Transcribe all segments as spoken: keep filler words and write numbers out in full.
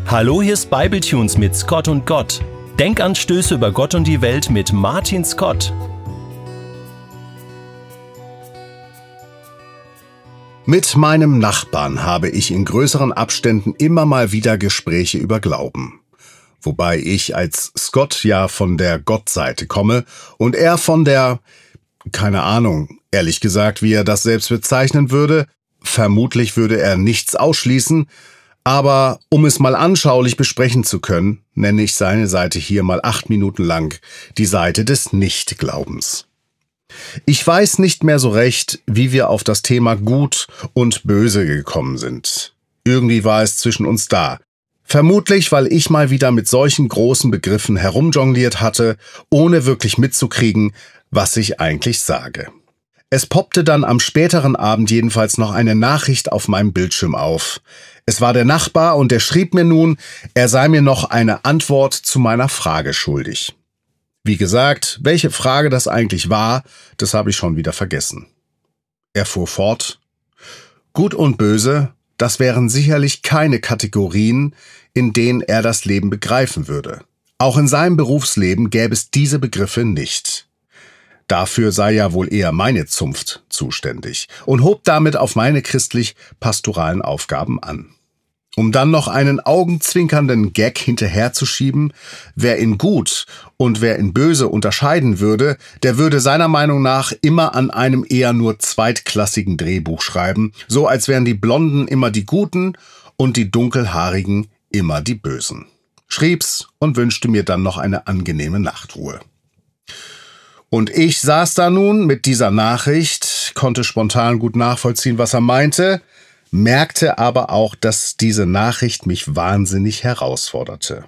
Hallo, hier ist Bibletunes mit Scott und Gott. Denkanstöße über Gott und die Welt mit Martin Scott. Mit meinem Nachbarn habe ich in größeren Abständen immer mal wieder Gespräche über Glauben. Wobei ich als Scott ja von der Gottseite komme und er von der, keine Ahnung, ehrlich gesagt, wie er das selbst bezeichnen würde. Vermutlich würde er nichts ausschließen, aber um es mal anschaulich besprechen zu können, nenne ich seine Seite hier mal acht Minuten lang die Seite des Nichtglaubens. Ich weiß nicht mehr so recht, wie wir auf das Thema Gut und Böse gekommen sind. Irgendwie war es zwischen uns da. Vermutlich, weil ich mal wieder mit solchen großen Begriffen herumjongliert hatte, ohne wirklich mitzukriegen, was ich eigentlich sage. Es poppte dann am späteren Abend jedenfalls noch eine Nachricht auf meinem Bildschirm auf. Es war der Nachbar und der schrieb mir nun, er sei mir noch eine Antwort zu meiner Frage schuldig. Wie gesagt, welche Frage das eigentlich war, das habe ich schon wieder vergessen. Er fuhr fort: Gut und Böse, das wären sicherlich keine Kategorien, in denen er das Leben begreifen würde. Auch in seinem Berufsleben gäbe es diese Begriffe nicht. Dafür sei ja wohl eher meine Zunft zuständig und hob damit auf meine christlich-pastoralen Aufgaben an. Um dann noch einen augenzwinkernden Gag hinterherzuschieben, wer in gut und wer in böse unterscheiden würde, der würde seiner Meinung nach immer an einem eher nur zweitklassigen Drehbuch schreiben, so als wären die Blonden immer die Guten und die Dunkelhaarigen immer die Bösen. Schrieb's und wünschte mir dann noch eine angenehme Nachtruhe. Und ich saß da nun mit dieser Nachricht, konnte spontan gut nachvollziehen, was er meinte, merkte aber auch, dass diese Nachricht mich wahnsinnig herausforderte.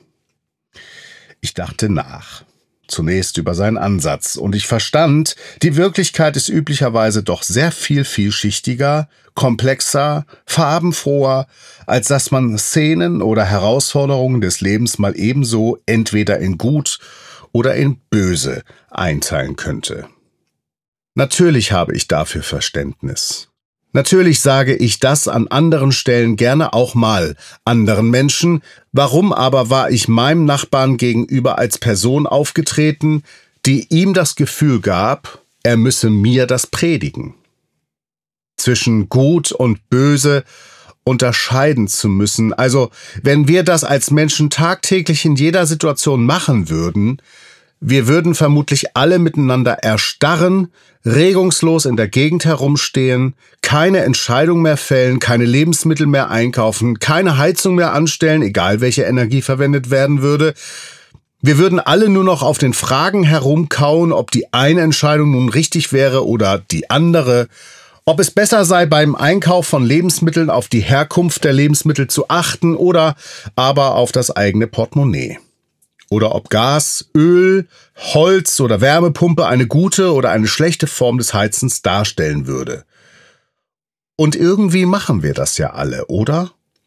Ich dachte nach, zunächst über seinen Ansatz, und ich verstand, die Wirklichkeit ist üblicherweise doch sehr viel vielschichtiger, komplexer, farbenfroher, als dass man Szenen oder Herausforderungen des Lebens mal ebenso entweder in gut oder in böse einteilen könnte. Natürlich habe ich dafür Verständnis. Natürlich sage ich das an anderen Stellen gerne auch mal anderen Menschen. Warum aber war ich meinem Nachbarn gegenüber als Person aufgetreten, die ihm das Gefühl gab, er müsse mir das predigen? Zwischen Gut und Böse unterscheiden zu müssen. Also, wenn wir das als Menschen tagtäglich in jeder Situation machen würden, wir würden vermutlich alle miteinander erstarren, regungslos in der Gegend herumstehen, keine Entscheidung mehr fällen, keine Lebensmittel mehr einkaufen, keine Heizung mehr anstellen, egal welche Energie verwendet werden würde. Wir würden alle nur noch auf den Fragen herumkauen, ob die eine Entscheidung nun richtig wäre oder die andere, ob es besser sei, beim Einkauf von Lebensmitteln auf die Herkunft der Lebensmittel zu achten oder aber auf das eigene Portemonnaie. Oder ob Gas, Öl, Holz oder Wärmepumpe eine gute oder eine schlechte Form des Heizens darstellen würde. Und irgendwie machen wir das ja alle, oder?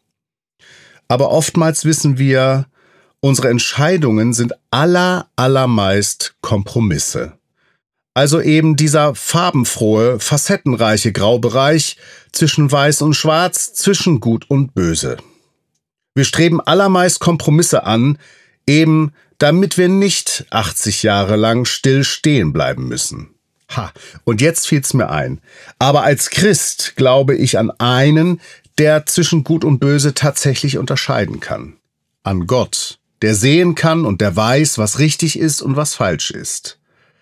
Aber oftmals wissen wir, unsere Entscheidungen sind aller, allermeist Kompromisse. Also eben dieser farbenfrohe, facettenreiche Graubereich zwischen Weiß und Schwarz, zwischen Gut und Böse. Wir streben allermeist Kompromisse an, eben damit wir nicht achtzig Jahre lang still stehen bleiben müssen. Ha, und jetzt fiel's mir ein. Aber als Christ glaube ich an einen, der zwischen Gut und Böse tatsächlich unterscheiden kann. An Gott, der sehen kann und der weiß, was richtig ist und was falsch ist.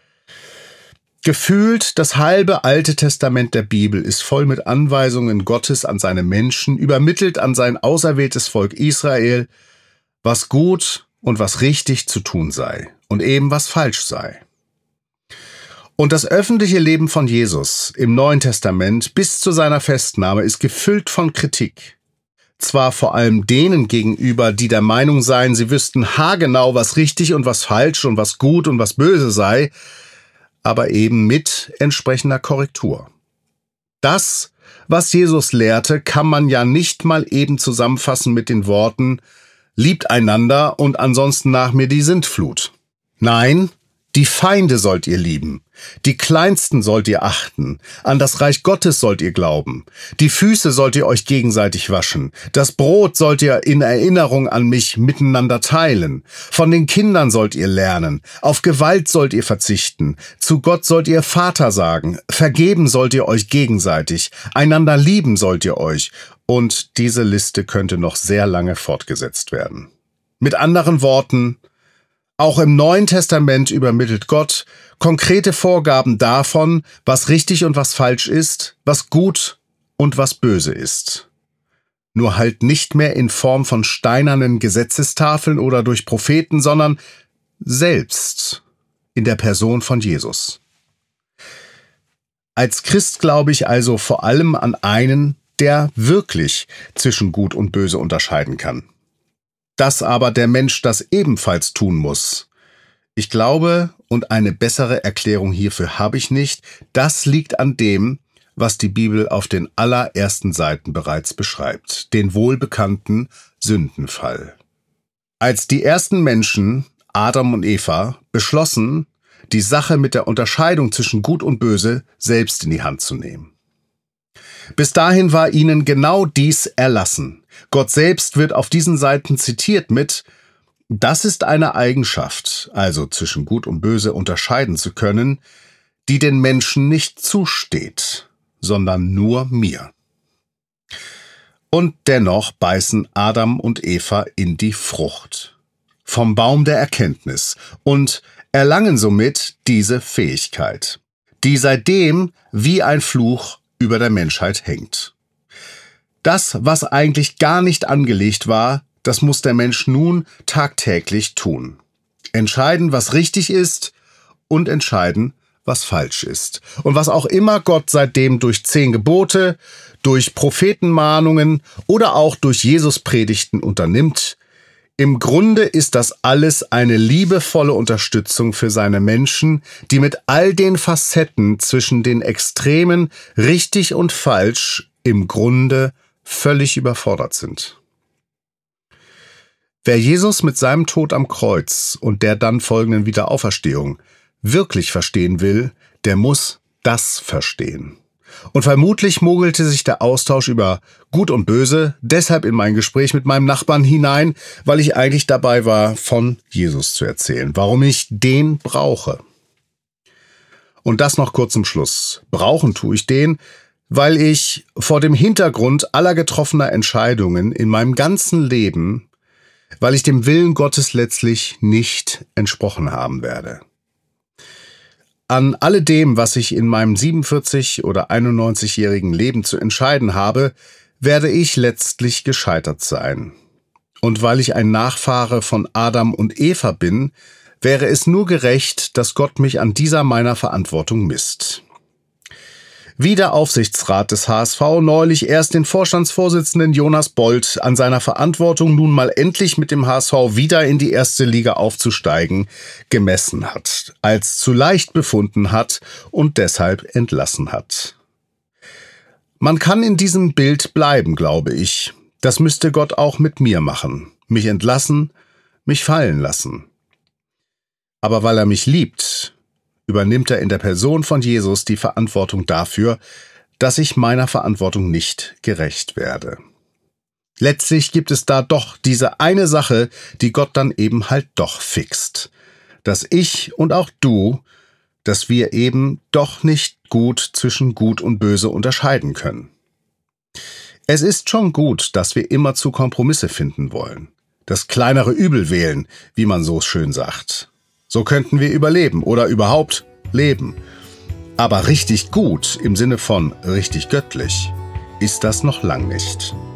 Gefühlt, das halbe Alte Testament der Bibel ist voll mit Anweisungen Gottes an seine Menschen, übermittelt an sein auserwähltes Volk Israel, was gut und was richtig zu tun sei und eben was falsch sei. Und das öffentliche Leben von Jesus im Neuen Testament bis zu seiner Festnahme ist gefüllt von Kritik. Zwar vor allem denen gegenüber, die der Meinung seien, sie wüssten haargenau, was richtig und was falsch und was gut und was böse sei, aber eben mit entsprechender Korrektur. Das, was Jesus lehrte, kann man ja nicht mal eben zusammenfassen mit den Worten: Liebt einander und ansonsten nach mir die Sintflut. Nein, die Feinde sollt ihr lieben, Die Kleinsten sollt ihr achten, an das Reich Gottes sollt ihr glauben, die Füße sollt ihr euch gegenseitig waschen, das Brot sollt ihr in Erinnerung an mich miteinander teilen, von den Kindern sollt ihr lernen, auf Gewalt sollt ihr verzichten, zu Gott sollt ihr Vater sagen, vergeben sollt ihr euch gegenseitig, einander lieben sollt ihr euch, und diese Liste könnte noch sehr lange fortgesetzt werden. Mit anderen Worten, auch im Neuen Testament übermittelt Gott konkrete Vorgaben davon, was richtig und was falsch ist, was gut und was böse ist. Nur halt nicht mehr in Form von steinernen Gesetzestafeln oder durch Propheten, sondern selbst in der Person von Jesus. Als Christ glaube ich also vor allem an einen, der wirklich zwischen Gut und Böse unterscheiden kann. Dass aber der Mensch das ebenfalls tun muss. Ich glaube, und eine bessere Erklärung hierfür habe ich nicht, das liegt an dem, was die Bibel auf den allerersten Seiten bereits beschreibt, den wohlbekannten Sündenfall. Als die ersten Menschen, Adam und Eva, beschlossen, die Sache mit der Unterscheidung zwischen Gut und Böse selbst in die Hand zu nehmen. Bis dahin war ihnen genau dies erlassen. Gott selbst wird auf diesen Seiten zitiert mit: Das ist eine Eigenschaft, also zwischen Gut und Böse unterscheiden zu können, die den Menschen nicht zusteht, sondern nur mir. Und dennoch beißen Adam und Eva in die Frucht vom Baum der Erkenntnis und erlangen somit diese Fähigkeit, die seitdem wie ein Fluch über der Menschheit hängt. Das, was eigentlich gar nicht angelegt war, das muss der Mensch nun tagtäglich tun. Entscheiden, was richtig ist, und entscheiden, was falsch ist. Und was auch immer Gott seitdem durch zehn Gebote, durch Prophetenmahnungen oder auch durch Jesus-Predigten unternimmt, im Grunde ist das alles eine liebevolle Unterstützung für seine Menschen, die mit all den Facetten zwischen den Extremen richtig und falsch im Grunde völlig überfordert sind. Wer Jesus mit seinem Tod am Kreuz und der dann folgenden Wiederauferstehung wirklich verstehen will, der muss das verstehen. Und vermutlich mogelte sich der Austausch über Gut und Böse deshalb in mein Gespräch mit meinem Nachbarn hinein, weil ich eigentlich dabei war, von Jesus zu erzählen, warum ich den brauche. Und das noch kurz zum Schluss. Brauchen tue ich den, weil ich vor dem Hintergrund aller getroffener Entscheidungen in meinem ganzen Leben, weil ich dem Willen Gottes letztlich nicht entsprochen haben werde. An alledem, was ich in meinem siebenundvierzig- oder einundneunzigjährigen Leben zu entscheiden habe, werde ich letztlich gescheitert sein. Und weil ich ein Nachfahre von Adam und Eva bin, wäre es nur gerecht, dass Gott mich an dieser meiner Verantwortung misst. Wie der Aufsichtsrat des H S V neulich erst den Vorstandsvorsitzenden Jonas Bold an seiner Verantwortung, nun mal endlich mit dem H S V wieder in die erste Liga aufzusteigen, gemessen hat, als zu leicht befunden hat und deshalb entlassen hat. Man kann in diesem Bild bleiben, glaube ich. Das müsste Gott auch mit mir machen. Mich entlassen, mich fallen lassen. Aber weil er mich liebt, übernimmt er in der Person von Jesus die Verantwortung dafür, dass ich meiner Verantwortung nicht gerecht werde. Letztlich gibt es da doch diese eine Sache, die Gott dann eben halt doch fixt. Dass ich und auch du, dass wir eben doch nicht gut zwischen Gut und Böse unterscheiden können. Es ist schon gut, dass wir immerzu Kompromisse finden wollen. Das kleinere Übel wählen, wie man so schön sagt. So könnten wir überleben oder überhaupt leben. Aber richtig gut im Sinne von richtig göttlich ist das noch lang nicht.